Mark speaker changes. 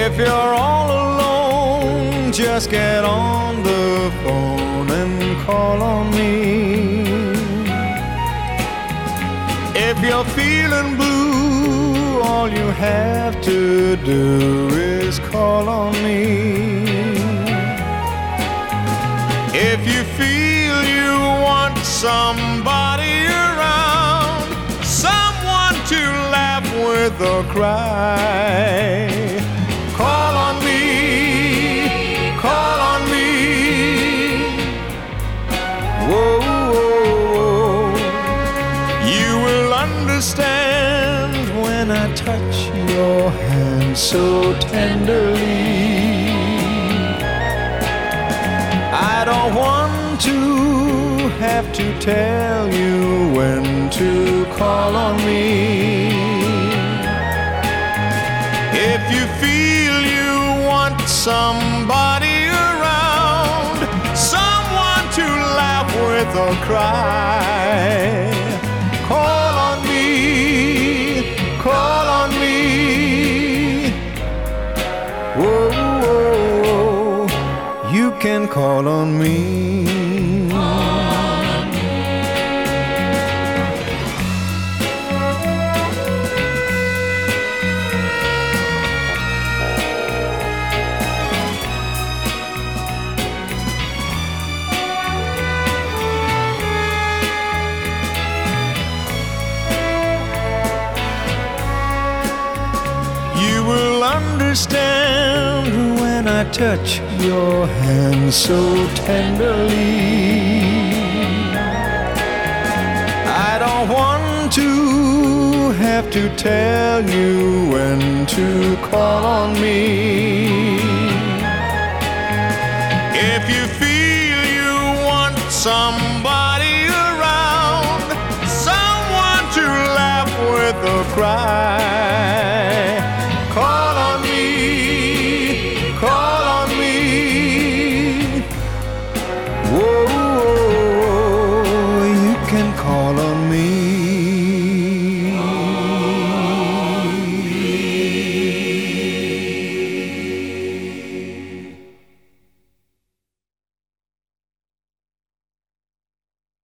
Speaker 1: If you're all alone, just get on the phone and call on me. If you're feeling blue, all you have to do is call on me. If you feel you want somebody around, someone to laugh with or cry, call on me, call on me. Whoa, whoa, whoa. You will understand when I touch your hand so tenderly. I don't want to have to tell you when to call on me. If you feel you want somebody around, someone to laugh with or cry, call on me, call on me. Whoa, whoa, whoa. You can call on me. You will understand when I touch your hand so tenderly. I don't want to have to tell you when to call on me. If you feel you want some